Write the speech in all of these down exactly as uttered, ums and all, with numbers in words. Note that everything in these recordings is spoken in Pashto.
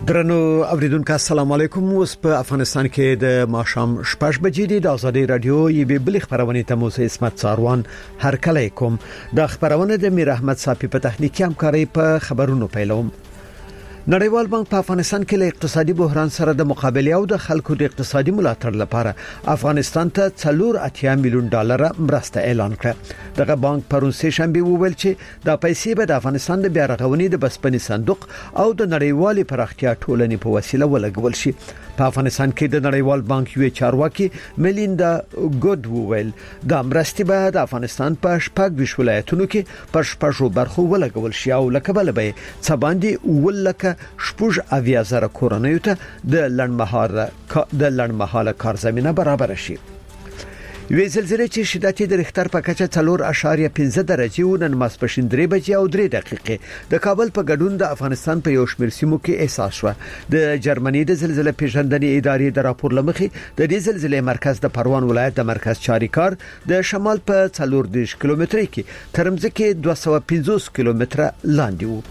درنو اوریدونکو السلام علیکم. اوس په افغانستان کې د ماښام شپږ بجې د ازادي رادیو یوه بل خبرونه ته مو اسمت ساروان هر کله کوم. د خبرونه د میر احمد صافي په تخنیکی همکاري په خبرونو پیلوم. نړیوال بانک په افغانستان کې له اقتصادي بحران سره د مقابله او د خلکو د اقتصادي ملاتړ لپاره افغانستان ته څلور اتیا میلیون ډالر مرسته اعلان کړه. دغه بانک پرون سه شنبه وویل چې د پیسې به د افغانستان د بیا رغونې د بسپنې صندوق او د نړیوالې پراختیا ټولنې په وسیله ولګول شي. په افغانستان کې د نړیوال بانک یو چارواکي میلیندا ګود وویل د مرستې به د افغانستان په شپږ ویش ولایتونو کې پر شپږو برخو ولګول شي او لکه به څه باندې ولکه شپږ اویا زره کورنیو ته د لړمحاله د لړمحاله کار زمينه برابر شي. وی زلزلې چې شدت د ریختر په کچه څلور اشاریه پنځه درجه و نن ماسپښین درې بجې او درې دقیقې د کابل په ګډون د افغانستان په یو شمېر سیمو کې احساس شو. د جرمني د زلزلې پیژندنې ادارې د راپور لمخې د دې زلزلې مرکز د پروان ولایت د مرکز چاریکار د شمال په څلور دیش کیلومتري کې ترمځکه دوه سوه پنځوس کیلومتره لاندې وو.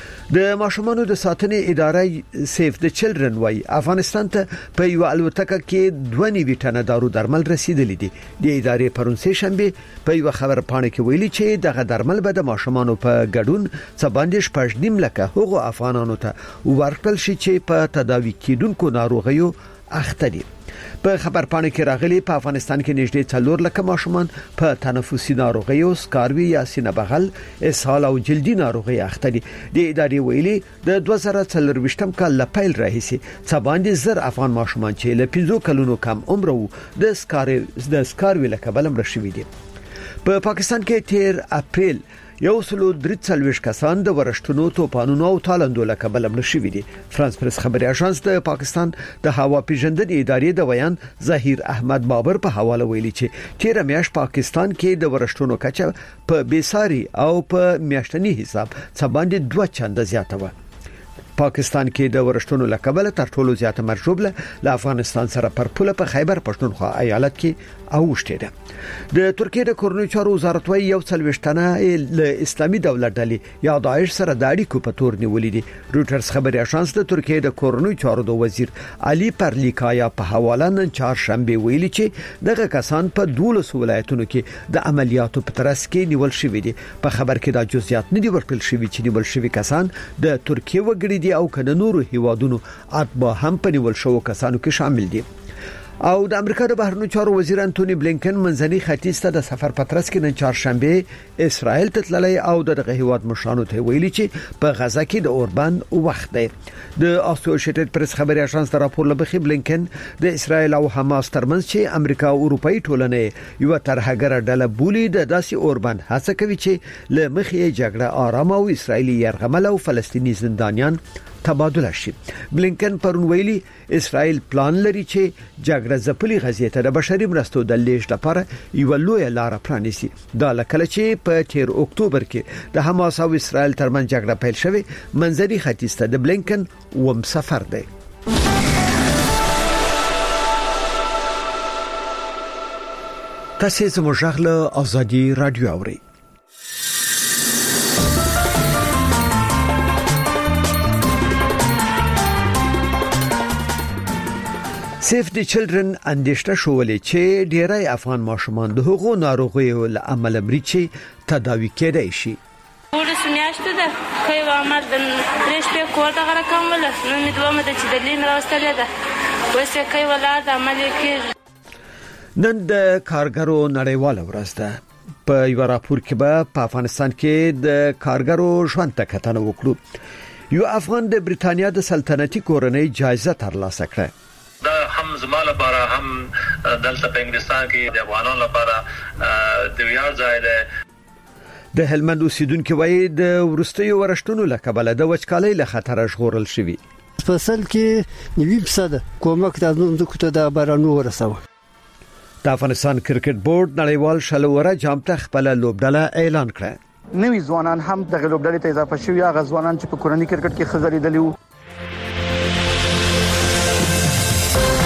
د ماشومانو د ساتنې ادارې سیف د چلډرن وای افغانستان ته په یو الوتکه کې دوه نیوي ټنه دارو درمل رسیدلې دي. د ادارې پرون سه شنبه په یو خبر پاڼه کې ویلي چې دغه درمل به د ماشومانو په ګډون څه باندې شپږ نیم لکه هغو افغانانو ته ورکړل شي چې په تداوی کېدونکو ناروغیو اخته دي. په خبر پاڼه کې راغلي په افغانستان کې نږدې څلور لکه ماشومان په تنفسي ناروغیو سکاروي یا سینه بغل اسهال او جلدي ناروغي اخته دي. د ادارې ویلي د دوه زره څلرويشتم کال له پیل راهیسي څه باندې زر افغان ماشومان چې له پنځو کلونو کم عمر وو د سکاري د سکاروي لکه بلم رشوي دي. په پاکستان کې تیر اپریل یو سلو درې څلويش کسان د ورشتونو توپانونو او تالندو لکه بلم نشوي دي. فرانس پریس خبري اژانس د پاکستان د هوا پیژندنې ادارې د بیان ظهیر احمد بابر په حواله ویلي چې تیر میاشت پاکستان کې د ورشتونو کچه په بیساری او په میاشتنی حساب څه باندې دوه چنده زیاته و. پاکستان کې د ورشتونو لکبل تر ټولو زیاته مرجوبله له افغانستان سره پر پوله په خیبر پښتونخوا ایالت کې اوښته ده. د ترکیه د کورنیو چارو وزارت وايي یو څلويشتنه له اسلامي دولت ډلې یا داعش سره د اړیکو په تور نیولې دي. رويټرز خبري اژانس د ترکیه د کورنیو چارو د وزیر علي پرلیکایا په حواله نن چهارشنبه ویلي چې دغه کسان په دولس ولایتونو کې د عملیاتو په ترڅ کې نیول شوی دي. په خبر کې دا جزئیات نه دي ورکړل شوی چې نیول شوی کسان د ترکیه وګړي دي او کنه نورو هیوادونو اتباع هم په نیول شوو کسانو کې شامل دي. او د امریکا د بهرنیو چارو وزیر انټونی بلینکن منځني ختیځ ته د سفر پترس کې نن چهارشنبه اسرائیل ته تللی او دغه هیواد مشرانو ته ویلي چې په غزا کې د اوربان وخت دی. د اسوسییټډ پریس خبري اژانس د راپور لبخي بلینکن د اسرائیل او حماس ترمنځ چې امریکا او اروپאי ټولنه یو ترهګر ډله بولی د داسې اوربان هڅه کوي چې له مخې جګړه آرام او اسرائیلي يرغمل او فلسطینی زندانیان تبادله شي. بلینکن پرون ویلي اسرائیل پلان لري چې جګړه ځپلي غزې ته د بشري مرستو د لیږد لپاره یو لوی لار پرانیسي. دا لکه چې په تیر اکتوبر کې د حماس او اسرائیل ترمنځ جګړه پیل شوه منځري ختیځ ته د بلینکن وم سفر دی. تاسو زموږ غږ ازادي رادیو اورئ. سیف د چلډرن اندېشته شولې چې ډېری افغان ماشومان د حقوقو ناروغیو له امله مرچي تداوي کېدای شي. ورس میاشته ده کوي عمر د پرېش په کوټه غره کومله نو می دوه مده چې د لین راستلې ده وسه کوي ولادت عمل کې. نن د کارګرو نړیواله ورځ ده. په یو راپور کې به په افغانستان کې د کارګرو ژوند ته کتنه وکړو. یو افغان د بریتانیا د سلطنتي کورنۍ جایزه ترلاسه کړه. دا هم زماله لپاره هم دلته په انګلستان کې د افغانانو لپاره د ویاړ ځای ده. د هلمند اوسیدونکو وایي د ورستیو ورشتونو لکبل د وچکالۍ له خطر ژغورل شوی. فصل کې نیوي فصد کومک د زموږ ته د بارانو ورسوه. د افغانستان کرکټ بورډ نړیوال شلوره جام ته خپل لوبډله اعلان کړه. نوې ځوانان هم د لوبډلې ته اضافه شوي هغه ځوانان چې په کورنۍ کرکټ کې خزرېدلي وو.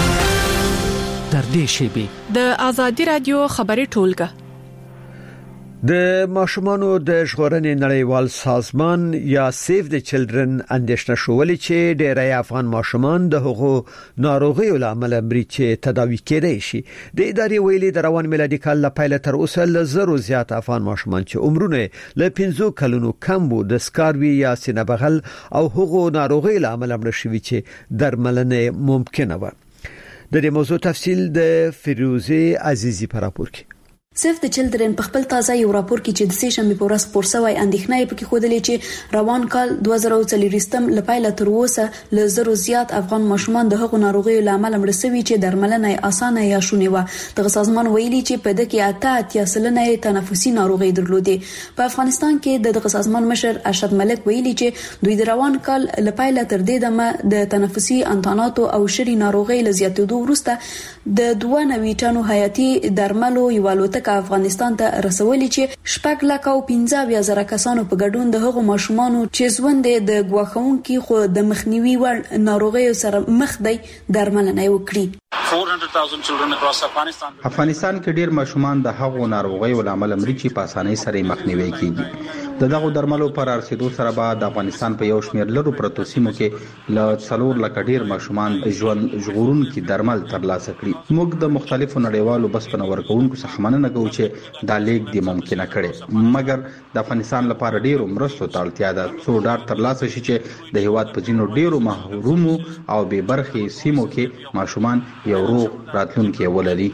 تر دې شی به د ازادي رادیو خبري ټولګه د ماشومانو د ژغورنې نړیوال سازمان یا سیف د چلډرن اندېښنه شولې چې ډېری افغان ماشومان د هغو ناروغیو له امله مري چې تداوي کېدای شي. د ادارې ویلي د روان میلادي کال له پیله تر اوسه له زرو زیات افغان ماشومان چې عمرونه له پنځو کلونو کم وو د سکاروي یا سینه بغل او هغو ناروغیو له امله مړه شوي چې درملنه ممکنه و. د دې موضوع تفصیل د فیروزه عزیزی په راپور کې. سیف د چلډرن په خپل تازه یو راپور کې چې د سې شنبه په ورځ خپور شوی اندېښنه یې پکې ښودلې چې روان کال دوه زره څلوېښتم له پیله تر اوسه له زرو زیات افغان ماشومان د هغو ناروغیو له امله مړه شوي چې درملنه یې اسانه یا شونې وه. دغه سازمان ویلي چې په دې کې اته اتیا سلنه یې تنفسي ناروغي درلودې. په افغانستان کې د دغه سازمان مشر ارشد ملک ویلي چې دوی د روان کال له پیله تر دې دمه د تنفسي انتاناتو او شری ناروغي له زیاتېدو وروسته د دوه نوي ټنو حیاتي درملو یو الوتکه افغانستان ته رسولي چې شپږ لک او پنځه اویا زره کسانو په ګډون د هغو ماشومانو چې ژوند د ګواښونکي خو د مخنیوي وړ ناروغیو سره مخ دی درملنه وکړي. افغانستان کې ډیر ماشومان د هغو ناروغیو له امله مري چې په اسانۍ سره مخنیوي کیږي. د دغه درملو پر ارسیدو سره به د افغانستان په یو شمېر لرو پروتو سیمو کې له څلور لک ډیر ماشومان ژوند ژغورونکي درمل ترلاسه کړي. موږ د مختلفو نړیوالو بسپنه ورکوونکو څخه مننه کوو چې دا لیک د ممکنه کړي، مګر د افغانستان لپاره ډیرو مرستو ته اړتیا ده څو ډار ترلاسه شي چې د هیواد په ځینو ډیرو محرومو او بې برخې سیمو کې ماشومان یو روغ راتلونکی ولري.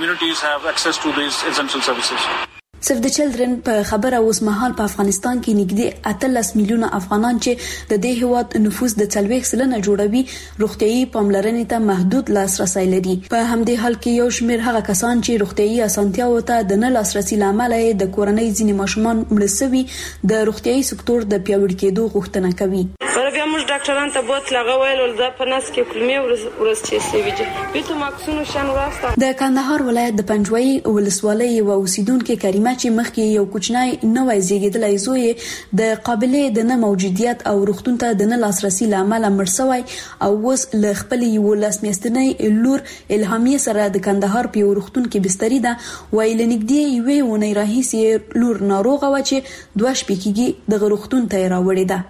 سیف د چلډرن په خبره اوس مهال په افغانستان کې نږدې اتلس میلیونه افغانان چې د دې هیواد نفوس د څلوېښت سلنه جوړوي روغتيایي پاملرنې ته محدود لاسرسي لري. په همدې حال کې یو شمېر هغه کسان چې روغتيایي اسانتیاوو ته د نه لاسرسي لامل د کورنۍ ځینې ماشومان مړه شوي د روغتيایي سکتور د پیاوړي کېدو غوښتنه کوي. بیا موږ ډاکټران ته بوت لغه ویل دا په نس کې کلمې ورس چې سی ویجه بیت ماکسونو شان واسطه. د کندهار ولایت د پنجوي ولسوالۍ و اوسیدونکو کریمه چې مخکې یو کوچنی نوې زیږیدلې زوی د قابلیت د نه موجودیت او روغتون ته د نه لاسرسي لامل مرسوي او اوس له خپل یو لاس میستنې لور الهامیه سره د کندهار په روغتون کې بستری ده. ویل نګدي یوې ونی راهیسي لور ناروغه و چې دوه شپې کېږي د روغتون ته راوړې ده.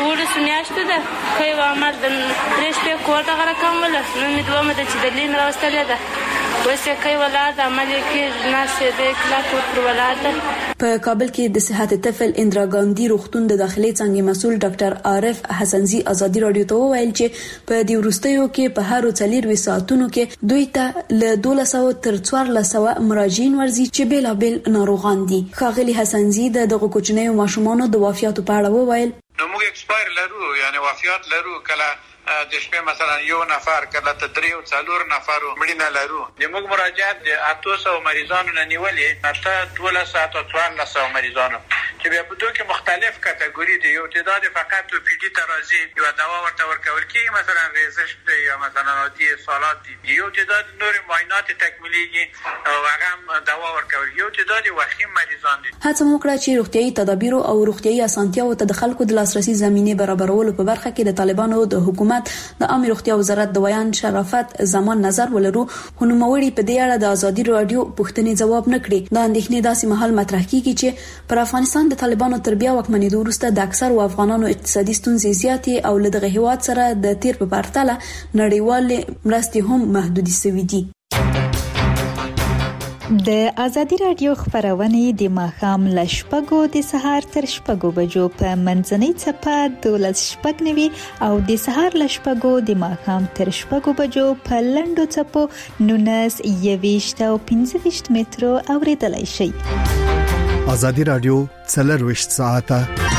میاشته ده کوي عمر د پرېش په کوټه غره کومله نو می دوه مده چې د لین راوستلې ده وسه کوي ولادت عمل کې ناسه د کلا کوټ ولادت. په کابل کې د صحت طفل اندرا ګاندی روغتون د داخلي څنګه مسول ډاکټر عارف حسنزي ازادي رادیو ته وویل چې په دې وروستیو کې په هر څلور وی ساعتونو کې دوی ته له دولس سوه تر څوارلس سوه مراجعین ورزي چې بیلابل ناروغان دي. خاغلی حسنزي دغه کوچنیو ماشومانو د وفیاتو په اړه وویل نو موږ ایکسپایر لرو یعنی وفیات لرو کله د شپې مثلا یو نفر کله تدریو څلور نفرو مړینه لرو. د موږ مراجعات د اته سوه مریضانو نه نیولې اته دولس ساعت او څوارلس سوه مریضانو چې بیا په دوه کې مختلف کټګوري دي. یو تعداد فقط په پی ډي ترازی یو دوا ورته ورکول کیږي مثلا ریزش یا مثلا عادي سالات دي. یو تعداد نور معاینات تکمیلیږي او هغه دوا ورکول. یو تعداد وخیم مریضان دي. هڅه وکړه چې روغتيایي تدابیر او روغتيایي اسانتیاو ته د خلکو د لاسرسي زمينه برابرولو په برخه کې د طالبانو د حکومت د عامه روغتیا وزارت د ویان شرافت زمان نظر ولرو خو نوموړي په دې اړه د ازادي رادیو پوښتنې جواب نکړي. دا اندېښنې داسې مهال مطرح کیږي چې پر افغانستان د طالبانو تربیه وکمنېدو وروسته د اکثر افغانانو اقتصادي ستونزې زیاتې او له دغه هیواد سره د تیر په پرتله نړیوال مرستې هم محدودې شوې دي. د ازادي رادیو خبرونه د ماښام له شپږو د سهار تر شپږو بجو په منځنۍ څپه دولس شپږ نوي او د سهار له شپږو د ماښام تر شپږو بجو په لنډو څپو نونس یويشت او پنځه ویشت مترو اوریدلای شي. ازادي رادیو څلرویشت ساعته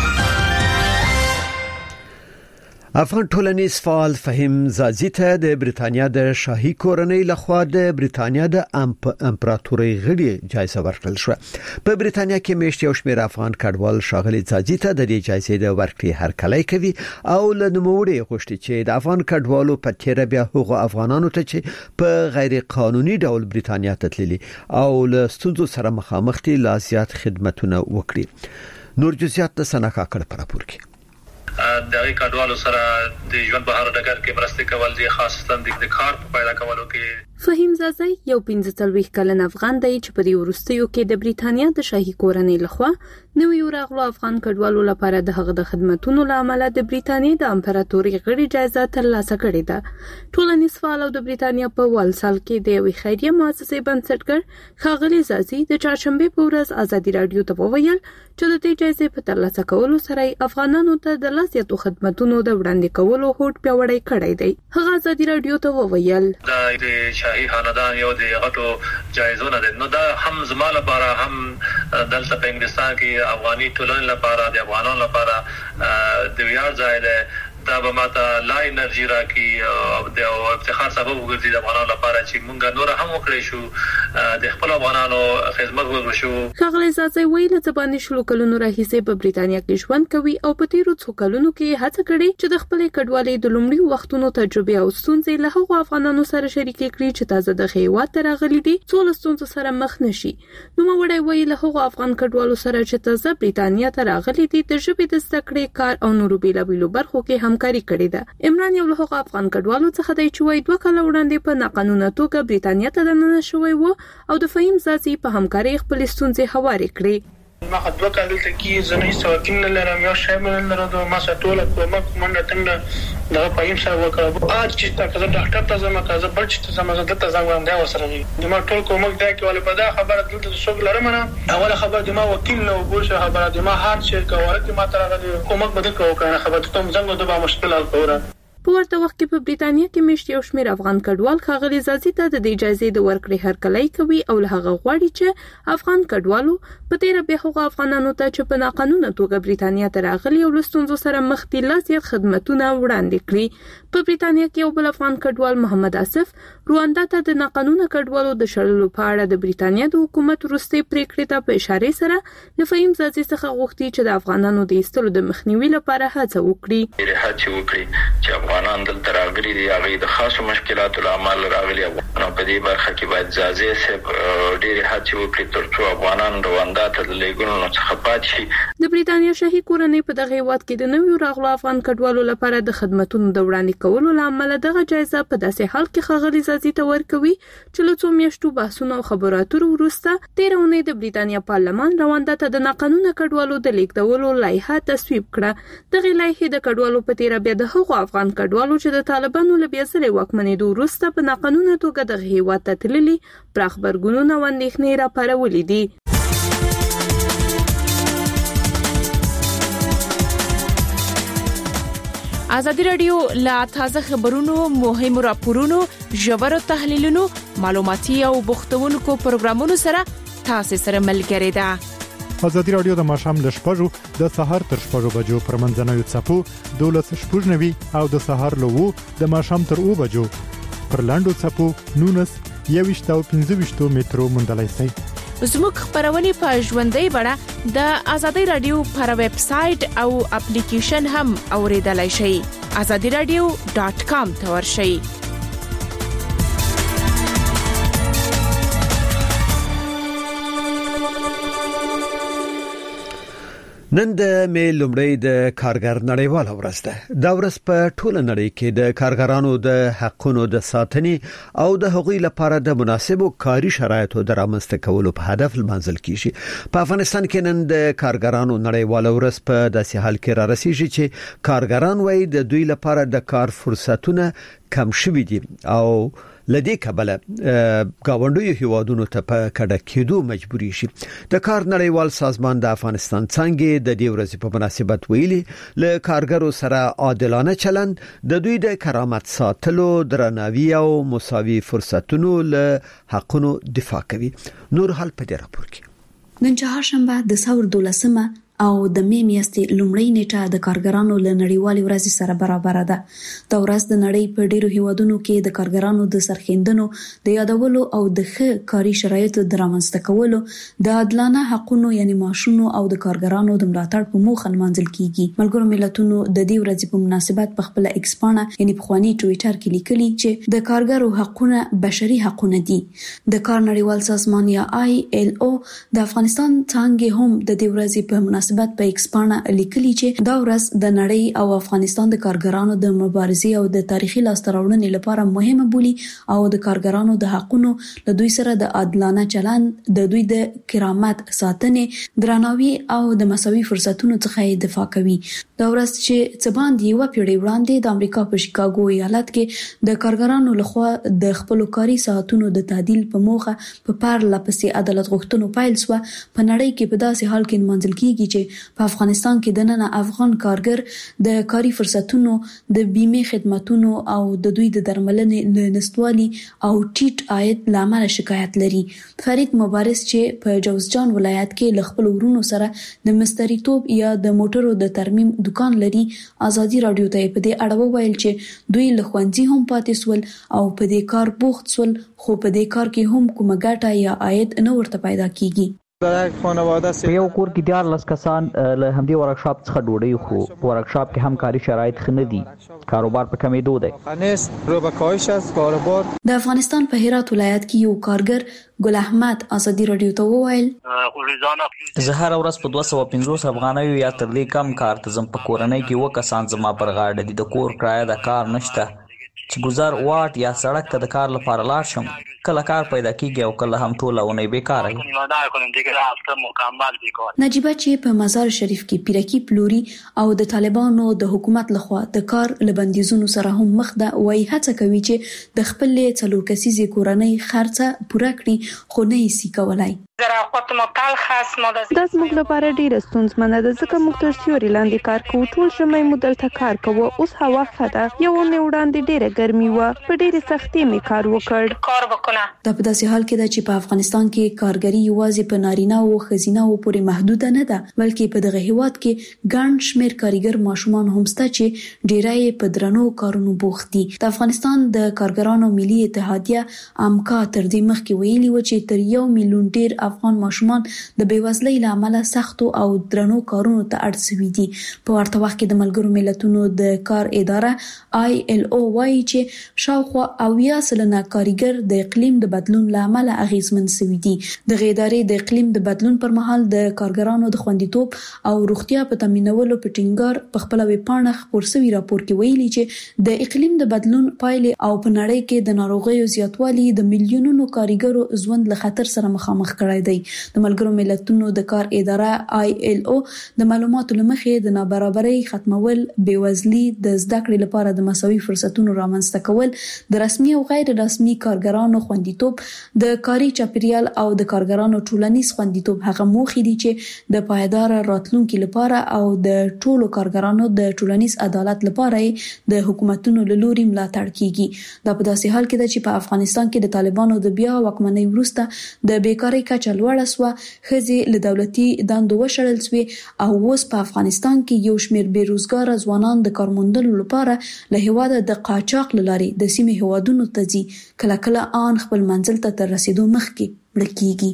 افغان ټولنیز فعال فهم زازی ته د بریتانیا د شاهي کورنۍ لخوا د بریتانیا د امپراتورۍ غړي جایزه ورکړل شو. په بریتانیا کې میشت یو شمېر افغان کډوال شاغلي زازی ته د دې جایزې د ورکړې هرکلی کوي او له نوموړي غوښتي چې د افغان کډوالو په تیر بیا هغو افغانانو ته چې په غیر قانوني ډول بریتانیا ته تللي او له ستونزو سره مخامخ دي لا زیات خدمتونه وکړي. نور جزئیات د سنکا کړه پر راپور کې د کډوالو سره د ژوند بهر ډګر کې مرسته کول دي، خاصتا د کار پیدا کولو کې. فهیم زازی یو پنځه څلوېښت کلن افغان دی چې په دې وروستیو کې د بریتانیا د شاهي کورنۍ لخوا نویو راغلو افغان کډوالو لپاره د هغه د خدماتو له امله د بریتانیا د امپراتوري غړي جایزه ترلاسه کړې ده. ټولنیز فعال او د بریتانیا په والسال کې د یوې خیریه مؤسسې بنسټګر ښاغلي زازی د چهارشنبه په ورځ ازادي رادیو ته وویل چې د دې جایزې په ترلاسه کولو سره افغانانو ته د لاسیاتو خدماتونو د وړاندې کولو هوډ پیاوړی کړی دی. هغه ازادي رادیو ته وویل د شاهي خاندان یو د غټو جایزو نه ده، نو دا هم زما لپاره هم دلته په انګلستان کې افغاني ټولنې لپاره د افغانانو لپاره د ویاړ ځای ده. دا به ماته لا انرژي راکړي او د افتخار سبب وګرځي د افغانانو لپاره چې مونږ نور هم وکړې شو د خپل افغانانو خدمت وکړو. ښاغلي زازی ویل چې باندې شلو کلونو راهیسې په بریتانیا کې ژوند کوي او په تیرو څو کلونو کې هڅه کړې چې د خپل کډوالۍ د لومړي وختونو تجربه او ستونزې له هغو افغانانو سره شریک کړي چې تازه د هیواد ته راغلي دي څو له ستونزو سره مخ نشي. نو موړی ویل له هغو افغان کډوالو سره چې تازه بریتانیا ته راغلي دي د ژبې د زده کړې، کار او نورو بیلابیلو برخو کې همکاري کړې ده. عمران یو له هغو افغان کډوالو څخه دی چې وایي دوه کاله وړاندې په ناقانونه توګه بریتانیا ته دننه شوی و او د فهیم زازی په همکارۍ خپلې ستونزې هوارې کړې. ما دوه کال دلته کې زه نه سوکین نه لرم، یو شی نه لرم، ما سټوله کومک منډه څنګه دا پایم سره وکړم. اج چې تاسو ډاکټر ته زما کازه بل چې زما زړه ته زنګ وانده وسره دي ما ټول کومک دا کې ولې په دا خبره دلته څوک لرم نه اوله خبره د ما وکیل نو بوشه خبره د ما هار چې کوله چې ما ترغه کومک بده کوو کنه خبره ته زنګ د با مشکل الکوره. په ورته وخت کې په بریتانیا کې مشت یو شمېر افغان کډوال ښاغلي زازی ته د دې جایزې د ورکړې هرکلی کوي او له هغه غواړي چې افغان کډوالو په تیره بیا هغو افغانانو ته چې په ناقانونه توګه بریتانیا ته راغلي او له ستونزو سره مخ دي لا زیات خدمتونه وړاندې کړي. په بریتانیا کې یو بل افغان کډوال محمد آصف رواندا ته د ناقانونه کډوالو د شړلو په اړه د بریتانیا د حکومت وروستۍ پریکړې ته په اشاره سره له فهیم زازی څخه غوښتي چې د افغانانو د ایستلو د مخنیوي لپاره هڅه وکړي. هڅه وکړي چې افغانان دلته راغلي دي هغه د خاصو مشکلاتو له امله راغلي افغانان په دې برخه کې باید زازی صاحب ډېرې هڅې وکړي ترڅو افغانان رواندا ته د لېږلو څخه پاتې شي. د بریتانیا شاهي کورنۍ په دغه هیواد کې د نویو راغلو افغان کډوالو لپاره د خدماتونو د وړاندې کولو له امله دغه جایزه په داسې حال کې ښاغلي زازی ته ورکوي چې له څو میاشتو بحثونو او خبرو اترو وروسته تېره اونۍ د بریتانیا پارلمان رواندا ته د ناقانونه کډوالو د لېږدولو لایحه تصویب کړه. دغه لایحې د کډوالو په تیره بیا د هغو افغان کډوالو چې د طالبانو له بیا ځلې واکمنېدو وروسته په ناقانونه توګه دغه هیواد ته تللي پراخ غبرګونونه او اندېښنې راپارولې دي. ازادي رادیو لا تازه خبرونو، مهمو راپورونو، ژورو تحلیلونو، معلوماتي او بوختونکو پروګرامونو سره تاسو سره ملګری ده. ازادي رادیو د ماښام ل شپږو د سهار تر شپږو بجو پر منځنوي څپو دولس شپږ نوي او د سهار له وو د ماښام تر اوو بجو پر لاندو څپو نونس یويشت او پنځه ویشت مترو موندلای شئ. زموږ خبرونه په ژوندۍ بڼه د ازادي رادیو پر ویب سټ او اپلیکیشن هم اوریدلای شئ. azadi radio dot com ته ورشئ. نن د می لومړی د کارګر نړیواله ورځ ده. دا ورځ په ټوله نړۍ کې د کارګرانو د حقونو د ساتنې او د هغوی لپاره د مناسبو کاري شرایطو د رامنځته کولو په هدف لمانځل کیږي. په افغانستان کې نن د کارګرانو نړیواله ورځ په داسې حال کې را رسیږي چې کارګران وايي د دوی لپاره د کار فرصتونه کم شوي دي او لدې کبله گاونډي هیوادونو ته په کډه کېدو مجبوري شي. د کار نړیوال سازمان د افغانستان څنګه د دې ورځې په مناسبت ویلي له کارګرو سره عادلانه چلند د دوی د کرامت ساتلو، درناوي او مساوي فرصتونو له حقونو دفاع کوي. نور حال په دې راپور کې نن چهارشنبه د ثور دولسمه او د می میاشتې لومړۍ نیټه د کارګرانو له نړیوالې ورځې سره برابر ده. دا ورځ د نړۍ په ډیرو هیوادونو کې د کارګرانو د سرښندنو د یادولو او د ښه کاري شرایطو د رامنځته کولو، د عادلانه حقونو یعنی معاشونو او د کارګرانو د ملاتړ په موخه لمانځل کیږي. ملګرو ملتونو د دې ورځې په مناسبت په خپل ایکس پاڼه یعنی په خواني ټوئیټر کې لیکلي چې د کارګرو حقونه بشري حقونه دي. د کار نړیوال سازمان یا آی ایل او د افغانستان څنګه هم د دې ورځې په مناسبت مناسبت په ایکس پاڼه لیکلي چې دا ورځ د نړۍ او افغانستان د کارګرانو د مبارزې او د تاریخي لاستهراوړنې لپاره مهمه بولي او د کارګرانو د حقوقو له دوی سره د عادلانه چلند، د دوی د کرامت ساتنې، درناوي او د مساوي فرصتونو څخه دفاع کوي. دا ورځ چې څه باندې یو پیړۍ وړاندې د امریکا په شیکاګو ایالت کې د کارګرانو لخوا د خپل کاري ساعتونو د تعدیل په موخه په پرله پسې عدالت غوښتنو پیل شو، په نړۍ کې په داسې حال کې منځل کیږي چې په افغانستان کې د نن افغان کارګر د کاري فرصتونو، د بیمه خدماتونو او د دوی د درملنې له نستوالي او ټیټ عاید لامل شکایت لري. فرید مبارز چې په جوزجان ولایت کې ل خپل ورونو سره د مستریتوب یا د موټرو د ترمیم دکان لري، ازادي رادیو ته په دې اړه وویل چې دوی له ښوونځي هم پاتې سول او په دې کار بوخت سول، خو په دې کار کې هم کومه ګټه یا عاید نه ورته پیدا کیږي. په یو کور کې دیارلس کسان له همدې ورکشاپ څخه ډوډۍ خو په ورکشاپ کې هم کاري شرایط ښه نه دي، کاروبار په کمېدو دی. د افغانستان په هرات ولایت کې یو کارګر ګل احمد ازادي رادیو ته وویل زه هر ورځ په دوه سوه پنځوس افغانیو یا تر دې کم کار ته ځم. په کورنۍ کې اووه کسان زما پر غاړه دي، د کور کرایه د کار نشته چې ګزار واټ یا سړک ته د کار لپاره لاړ شم. کله کار پیدا کیږي او کله هم ټوله اونۍ بیکاره یم. نجیبه چې په مزار شریف کې پیرکی پلوري او د طالبانو د حکومت لخوا د کار لبندیزونو سره هم مخ ده، وایي هڅه کوي چې د خپل څلور کسیزې کورنۍ خرڅه پوره کړي، خو نه یې سي کولای. دا زموږ لپاره ډیره ستونزمنه ده ځکه موږ تر سیوري لاندې کار کوو، ټول ژمی مو دلته کار کوو. اوس هوا ښه ده، یو اونۍ وړاندې ډیره ګرمي وه، په ډیرې سختۍ مې کار وکړ. دا په داسې حال کې ده چې په افغانستان کې کارګري یوازې په نارینه او ښځینه او پورې محدوده نه ده، بلکې په دغه هیواد کې ګڼ شمېر کارګر ماشومان هم شته چې ډیری یې په درنو کارونو بوخت دي. د افغانستان د کارګرانو ملي اتحادیه امکا تر دې مخکې ویلي و چې تر یو میلیون ډیر افغان ماشومان د بیوزلۍ له امله سختو او درنو کارونو ته اړ شوي دي. په ورته وخت کې د ملګرو ملتونو د کار اداره آی ایل او وایي چې شاوخوا اویا سلنه کارګر د اقلیم د بدلون له امله اغیزمن شوي دي. د ادارې د اقلیم د بدلون پر مهال د کارګرانو د خوندیتوب او روغتیا په تامینولو په ټینګار په خپل ویب پاڼه خپور شوی راپور کې ویلي چې د اقلیم د بدلون پایلې او په نړۍ کې د ناروغیو زیاتوالی د میلیونونو کارګرو ژوند له خطر سره مخامخ کړی دی. د ملګرو ملتونو د کار اداره آی ایل او د معلوماتو لمخې د نابرابرۍ ختمول، بیوزلي، د زده کړې لپاره د مساوي فرصتونو رامنځته کول، د رسمي او غیر رسمي کارګرانو خوندیتوب، د کاري چاپیریال او د کارګرانو ټولنیز خوندیتوب هغه موخې دي چې د پایدار راتلونکو لپاره او د ټولو کارګرانو د ټولنیز عدالت لپاره د حکومتونو له لوري ملاتړ کیږي. دا په داسې حال کې ده چې په افغانستان کې د طالبانو د بیا واکمنۍ وروسته د بیکاری کچه لوړه سوه، ښځې له دولتي دندو وشړل سوې او اوس په افغانستان کې یو شمېر بیروزګاره ځوانان د کار موندلو لپاره له هیواده د قاچاق له لارې د سیمې هیوادونو ته ځي، کله کله آن خپل منزل ته تر رسیدو مخکې مړه کیږي.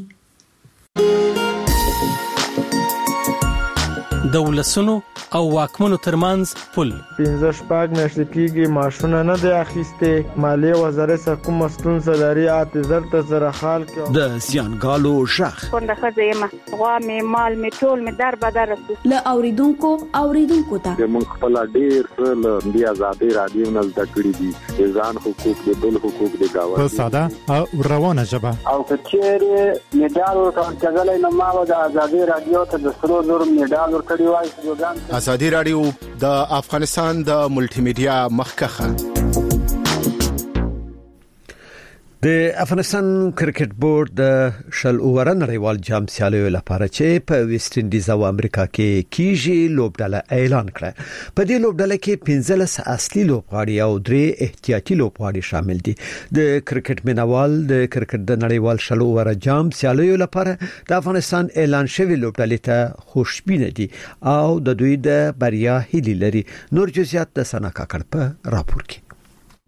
د ولسونو او واکمنو ترمنځ پل پنځه شپږ میاشتې کېږي ماشونه نه دی اخیستې، مالیې وزارت څخه کومه ستونزه لري، اته زر ته زره خال کې د زیانګالو ژغ کونډه ښځه یم، غوا مې مال مې ټول مې در بدر رسو. له اوریدونکو اوریدونکو ته موږ خپل ډیر څه له دې ازادي رادیو نه زده کړي دي، ځان حقوق دي، بل حقوق دي گاوه په ساده او روانه ژبه. او کچېره میډال ورکړل نو ما د ازادي رادیو ته د سرو زر میډال ورکړی وای. ازادي رادیو د افغانستان د ملټي میډیا مخکخه. د افغانستان کرکټ بورډ د شل اوور نړیوال جام سیالیو لپاره چې په ویسټ انډیز او امریکا کې کیږي لوبډله اعلان کړه. په دې لوبډله کې پنځلس اصلي لوبغاړي او درې احتیاطي لوبغاړي شامل دي. د کرکټ مینوال د کرکټ د نړیوال شل اوور جام سیالیو لپاره د افغانستان اعلان شوی لوبډلې ته خوشبینه دي او د دوی د بریا هیله لري. نور جزئیات د سنا کاکړ په راپور کې.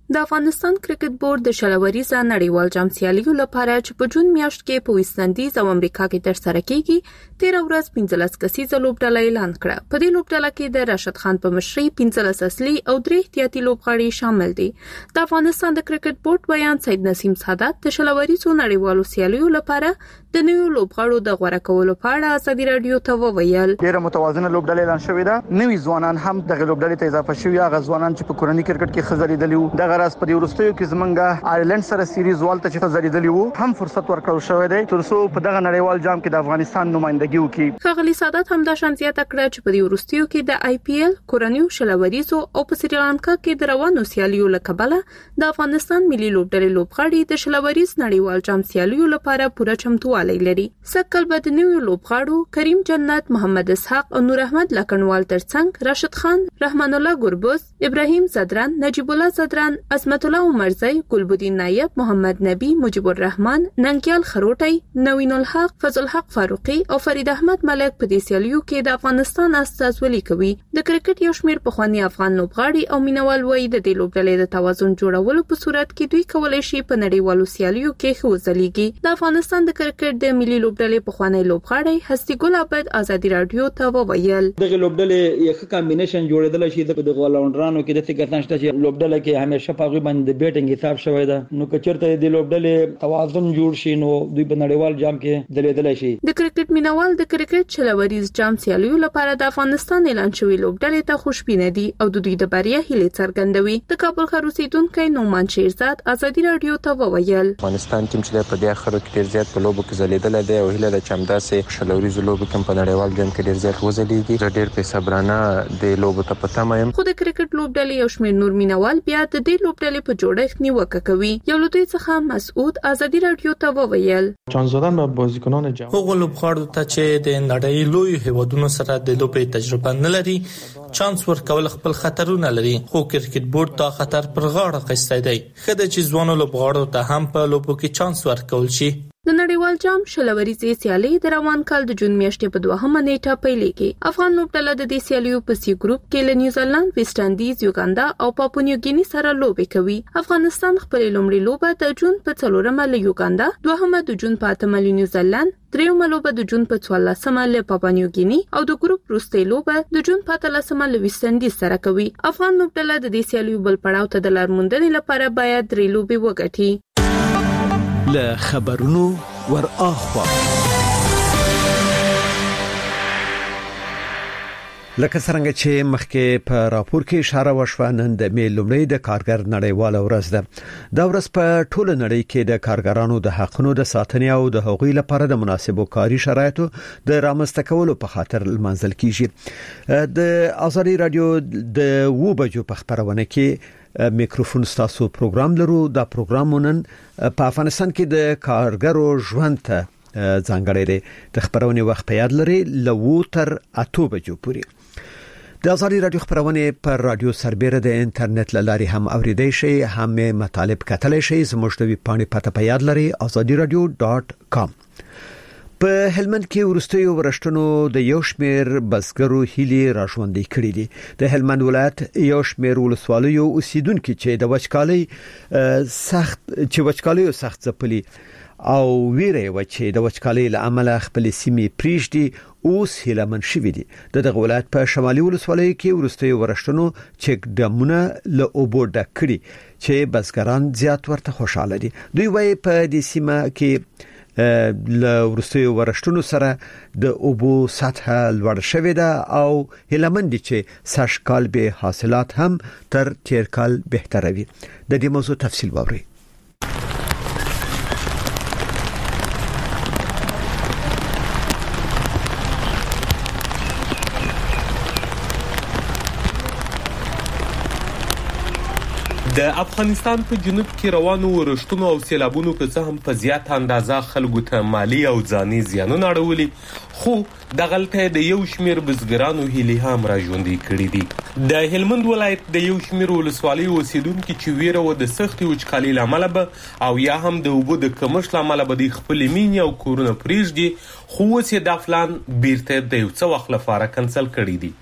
د افغانستان کرکټ بورډ د شلوریزه نړیوال جام سیالیو لپاره چې په جون میاشت کې په ویستندیز او امریکا کې ترسره کیږي تیر ورځ پنځلس کسیزه لوبډله اعلان کړه. په دې لوبډله کې د راشد خان په مشرۍ پنځلس اصلي او درې احتیاطي لوبغاړي شامل دي. د افغانستان د کرکټ بورډ بیان سید نسیم سادات د شلوریزو نړیوالو سیالیو لپاره د نویو لوبغاړو د غوړه کولو په اړه ازادي رادیو ته وویل. ډیره متوازنه لوبډله اعلان شوې ده. نوي ځوانان هم د لوبډلې ته اضافه شوي. هغه ځوانان چې په کورنۍ کرکټ کې خزري دي د غراس په ورستیو کې زمونږه آیرلند سره سیریز والته چې خزري دي هم فرصت ورکړل شوې ده ترڅو په دغه نړیوال جام کې د افغانستان نمائندګي وکړي. خغلی سادات هم د شانزیات کړه چې په ورستیو کې د آی پی ایل کورنیو شلوریزو او په سریلانکا کې د روانو سیالیو لکبله د افغانستان ملي لوبډلې لوبغاړي د شلوریز نړیوال جام سیالیو لپاره پوره چمتووالی لري. سکل بد نویو لوبغاړو کریم جنت، محمد اسحاق او نور احمد لکنوال ترڅنګ راشد خان، رحمان الله ګربوز، ابراهیم زدران، نجیب الله زدران، عصمت الله عمرزی، ګلبدین نایب، محمد نبی، مجيب الرحمن، ننګیال خروټی، نوین الحق، فضل الحق فاروقی او فرید احمد ملک په دې سیالیو کې د افغانستان استازولي کوي. د کرکټ یو شمېر پخوانی افغان لوبغاړي او مینوال وایي د دې لوبډلې د توازن جوړولو په صورت کې دوی کولای شي په نړیوالو سیالیو کې ښه وځلیږي. د افغانستان د کرکټ د ملي لوبډلې پخوانی لوبغاړي هستی ګل عبد ازادي رادیو ته وویل. دغه لوبډلې یو کمبینیشن جوړیدل شي د غولونډرانو کې د فکر نشته چې لوبډله کې همیشه په غوښمن د بیټینګ حساب شوی ده. نو کچرته د لوبډلې توازن جوړ شي نو دوی په نړیوال جام کې دلیدل شي. د کرکټ مینوال د کرکټ شلوریز جام سیالیو لپاره د افغانستان اعلان شوی لوبډلې ته خوشبینه دي او د دوی د بریا هیله څرګندوي. د کابل ښار اوسیدونکو نومان شیرزاد ازادي رادیو ته وویل. افغانستان ټیم چې په دې اخرو کې ډیر زیات په لوبو کې ځلیدل دی او هیله د چمداسې شلوریز لوبو کې په نړیوال جام کې ډیر زیات وځلیږي. ډیر په صبرانه د لوبو ته پته مې خو د کرکټ لوبډلې یو شمېر نور مینوال بیا د دې لوبډلې په جوړښت نیوکه کوي. یو له دوی څخه مسعود ازادي رادیو ته وویل. چانس دادن به بازیکنان جام هغه لوبغاړو ته چې د نړۍ لوی هیوادونو سره د لوبې تجربه نه لري چانس ورکول خپل خطرونه لري. خو کرکټ بورډ دا خطر پر غاړه اخیستی دی. خدای چې ځوانو لوبغاړو ته هم په لوبو کې چانس ورکول شي. د نړیوال جام شلوریزې سیالي د روان کال د جون میاشتې په دوهمه نیټه پیلېږي. افغان لوبډله د دې سیالیو په سی ګروپ کې له نیوزیلند، ویسټ اندیز، یوګاندا او پاپو نیو ګینی سره لوبې کوي. افغانستان خپل لومړی لوبه د جون په څلورمه له یوګاندا، دوهمه د جون په اتمه له نیوزیلند، دریمه لوبه د جون په څوارلسمه له پاپو نیو ګینی او د ګروپ وروستۍ لوبه د جون په اتلسمه له ویسټ اندیز سره کوي. افغان لوبډله د دې سیالیو بل پړاو ته د لار موندنې لپاره باید درې لوبې وګټي. له خبرونو ور اخوا لکه څنګه چې مخکې په راپور کې اشاره وشوه نن د می لومړی د کارګر نړیواله ورځ ده. دا ورځ په ټوله نړۍ کې د کارګرانو د حقوقو د ساتنې او د حقوقي لپاره د مناسبو کاري شرایطو د رامنځته کولو په خاطر لمانځل کیږي. د ازادي رادیو د و بجو په خبرونه کې میکروفون ستاسو پروګرام لرو. دا پروګرامونن په افغانستان کې د کارګرو ژوند ته ځانګړی دی. د خبرونه وخت په یاد لري لو تر اته بجو پورې. د ازادي رادیو خبرونه پر رادیو سربېره د انټرنیټ لاري هم اوریدئ شئ، هم مطالب کتلی شئ. زموږ د ویب پاڼې پته په یاد لري ازادي رادیو ډاټ کام. په هلمند کې ورستیو ورشتونو د یو شمیر بسګرو هلي راژوندې کړې دي. د هلمند ولایت یو شمیر ولسوالیو اوسیدونکو چې د وچکالۍ سخت چې وچکالۍ سخت ځپلي او ویره و چې د وچکالۍ له امله خپل سیمې پریږدي اوس هلمند شوی دي. د دغه ولایت په شمالي ولسوالۍ کې ورستیو ورشتونو چک ډمونه له اوبو ډک کړي چې بسګران زیات ورته خوشاله دي. دوی وايي په دې سیمه کې ل ورستیو ورشتونو سره د اوبو سطح لوړ شوې ده او هلمند چې سږ کال به حاصلات هم تر تیر کال بهتره وي. د دې موضوع تفصیل واورئ. د افغانستان په جنوب کې روانو ورشتونو او سیلابونو که څه هم په زیات اندازه خلکو ته مالی او ځاني زیانونه اړولي، خو د غلطه د یو شمیر بزګرانو هیلې هم را ژوندۍ کړې دي. د هلمند ولایت د یو شمیر ولسوالۍ اوسیدونکو چې ویره و د سختي وچکالۍ لامل به او یا هم د اوبو د کمښت لامل به د خپل مینې او کورونه پریږدي، خو اوس یې د افلان بیرته د یو څه وخت لپاره کنسل کړی دي.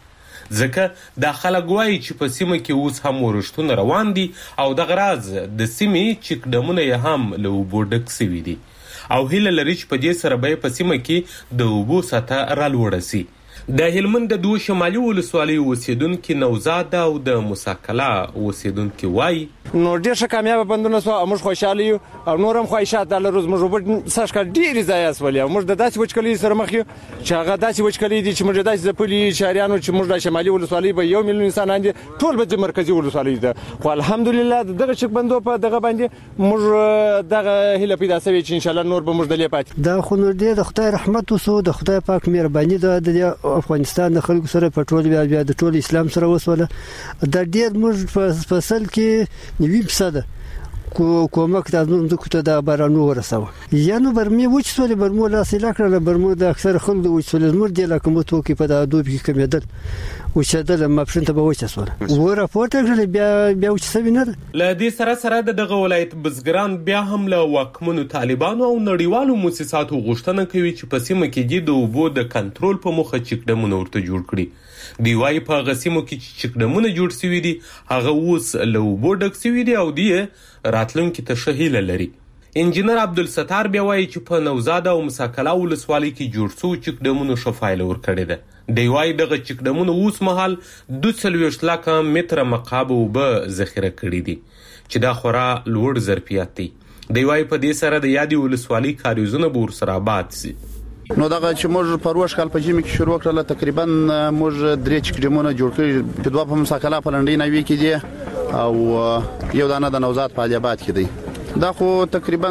ځکه دا خلک وایي چې په سیمه کې اوس هم ورښتونه روان دي او دغه راز د سیمې چیک ډمونه یې هم له اوبو ډک سوي دي او هیله لري چې په دې سره به په سیمه کې د اوبو سطحه رالوړه سي. د هلمند د دوه شمالي ولسوالیو اوسیدونکي نوزاد او د مساکلا اوسیدونکي وایي نو ډېر ښه کامیابه بندونه سوه او موږ خوشحاله یو او نور هم خواهشات دا لرو زموږ اوبه سږ کال ډېرې ضایع سولې او موږ د داسې وچکالۍ سره مخ یو چې هغه داسې وچکالۍ دي چې موږ داسې ځپلي شهریانو چې موږ د شمالي ولسوالۍ به یو میلیون انسانان دي ټول به د مرکزي ولسوالۍ ده خو الحمدلله د دغه چک بندو په دغه باندې موږ دغه هیله پیدا سوې چې انشاءالله نور به موږ دلې پاتې دا خو نور دی د خدای رحمت وسو د خدای پاک مهرباني ده د افغانستان د خلکو سره په ټول بیا بیا د ټول اسلام سره وسوله دا ډېر موږ په فصل کې نوي فیصد کومک د زموږ ته د بارانو ورساوه یا نو برمي وچ سولې برمو لا سیلا کړل برمو د اکثر خلک د وچ سولې زموږ د لکه مو تو کې په د دوب کې کمیدل وچدل ماپشن ته به وچ سوله و راپورټ کړل بیا بیا وچ سوي نه ل دې سره سره د دغه ولایت بزګران بیا هم له واکمنو طالبانو او نړیوالو مؤسساتو غوښتنه کوي چې په سیمه کې د اوبو د کنټرول په موخه چک ډمونه ورته جوړ کړي. دی وايي په غسیمو کې چې چک ډمونه جوړ شوي دي هغه اوس له اوبو ډک شوي دي او دی راتلونکي ته شهیله لري. انجینر عبدالستار بیا وایي چې په نوزاد او مساکلا ولسوالۍ کې جوړ شوي چک ډمونو ښه فایله ورکړې ده. دی وايي دغه چک ډمونه اوس مهال دوه څلوېښت لکه متره مکعب اوبه ذخیره کړي دي چې دا خورا لوړ ظرفیت دی. دی وايي په دې سره د یادې ولسوالۍ کاریزونه به ورسره آباد سي. نو دغه چې موږ په روش کال په جمی کې شروع کړل تقریبا موږ درې چک ډمونه جوړ کړي په دوه په مساکلا په لنډۍ نوي کې دي او یو دانه د نوزاد په علي آباد کې دی. دا خو تقریبا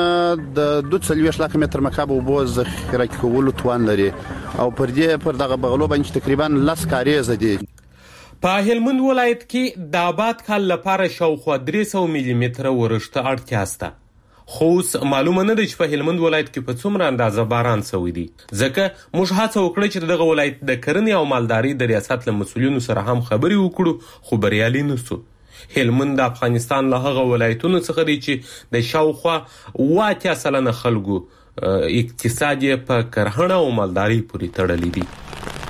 د دوه څلوېښت لکه متر مکعب اوبو ذخیره کولو توان لري او پر دې پر دغه بغلو باندې تقریبا لس کاریزه دي. په هلمند ولایت کې د آباد کال لپاره شاوخوا درې سوه ملي متره ورښته اړتیا شته. خو معلومه نه ده چې په هلمند ولایت کې په څومره اندازه باران شوی دی ځکه موږ هڅه وکړه چې دغه ولایت د کرنې او مالدارۍ د ریاست له مسؤلینو سره هم خبرې وکړو خو بریالي نه سو. هلمند د افغانستان له هغه ولایتونو څخه دی چې د شاوخوا اوه اتیا سلنه خلکو اقتصاد یې په کرهڼه او مالدارۍ پورې تړلی دی.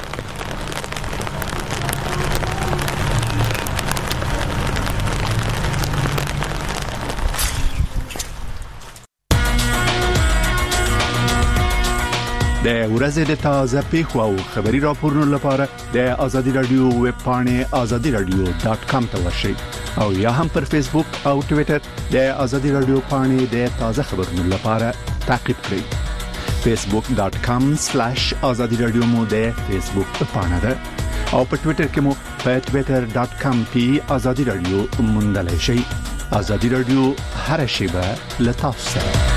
د ورځې د تازه پیښو او خبري راپورونو لپاره د آزادي رادیو ویب پاڼه آزادي رادیو ډاټ کام ته ورشئ او یا هم پر فیسبوک او ټوئیټر د آزادي رادیو پاڼه د تازه خبرونو لپاره تعقیب کړئ. فیسبوک ډاټ کام سلیش آزادي رادیو مو د فیسبوک پاڼه ده او په ټوئیټر کې مو په ټوئیټر ډاټ کام پی آزادي رادیو موندلای شئ. آزادي رادیو هر شیبه له تاسو سره.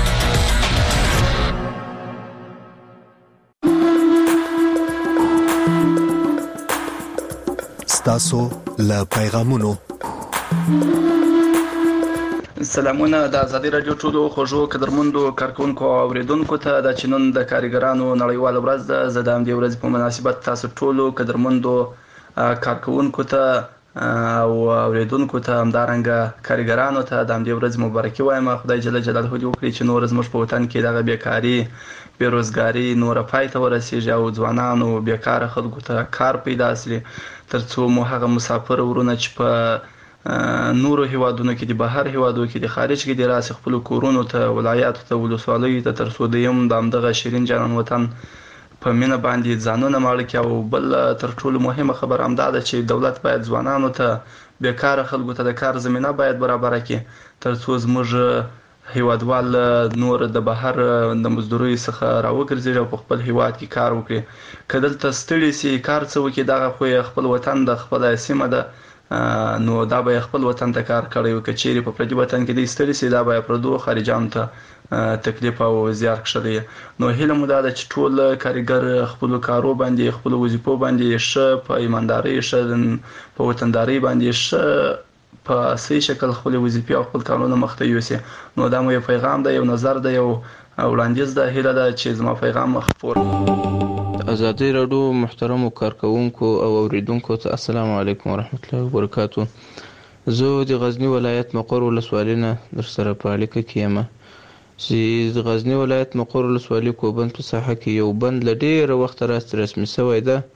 تاسو له پیغامونو سلامونه د آزادي رادیو ټولو خوږو قدرمندو کارکونکو او اوریدونکو ته د چنن د کارګرانو نړیواله ورځ ده. زه د همدې ورځې په مناسبت تاسو ټولو قدرمندو کارکونکو ته او اوریدونکو ته همدارنګه کارګرانو ته د همدې ورځې مبارکي وایم. خدای جل جلاله دې وکړي چې نور زموږ په وطن کې دغه بیکاري بیروزګاري نور پای ته ورسیږي او ځوانانو بیکاره خلکو ته کار پیدا شي ترڅو مو هغه مسافر ورونه چې په نورو هیوادونو کې د بهر هیوادو کې د خارج کې د راس خپل کورونو ته ولایاتو ته ولسوالیو ته ترڅو د یم د همدغه شیرین جانان وطن په مینه باندې ځانونه ماړه کې او بل تر ټولو مهمه خبر هم دا ده چې دولت باید ځوانانو ته بیکاره خلکو ته د کار زمينه باید برابر کړي ترڅو زموږ هیوادوال نور د بهر د مزدوري څخه راوګرځي او په خپل هیواد کې کار وکړي. کله ته ستړي سي کار څه وکړي دا خو خپل وطن د خپل سیمه ده نو دا به خپل وطن ته کار کوي او کچېری په پردي وطن کې د ستړي سي دا به پردو خارجانو ته تکلیف او زیار کړی. نو هیله مو دا ده چې ټول کارګر خپل کارو باندې خپل وظیفو باندې ښه په ایمانداري ښه په وطنداري باندې ښه په صحیح شکل خپل وظیفې او خپل کارونه مخته یوسي. نو دا مو یو پیغام ده یو نظر ده یو وړاندیز ده هیله ده چې زما پیغام خپور. آزادي رادیو محترم کارکونکو او اوریدونکو ته السلام علیکم ورحمت الله وبرکاتو. زه د غزنی ولایت مقر ولسوالۍ نه در سره په اړیکه کې یم چې د غزنی ولایت مقر ولسوالۍ کوبند په ساحه کې یو بند له ډېره وخته راست رسمي شوی ده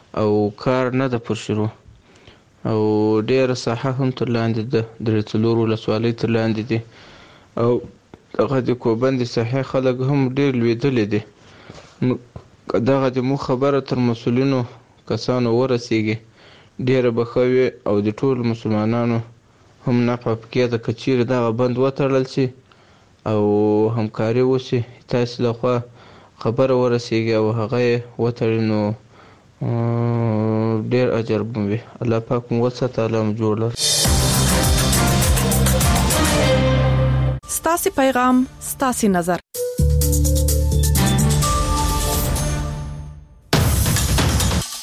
او کار نه د پر شروع او ډېر ساحه هم تر لاندې ده درې څلور ولسوالۍ تر لاندې دي او دغه د کوبند ساحه خلک هم ډېر لوېدلي دي. دغه د مو خبره تر مسؤلینو کسانو ورسیږي ډېره به ښه وي او د ټولو مسلمانانو هم نفع پکې ده که چیرې دغه بند وتړل شي او همکاري وشي تاسې لخوا خبره ورسیږي او هغه یې وتړي نو ډېر اجر به وي. الله پاک مو وساته، الله مو جوړ لري. ستاسې پیغام ستاسې نظر.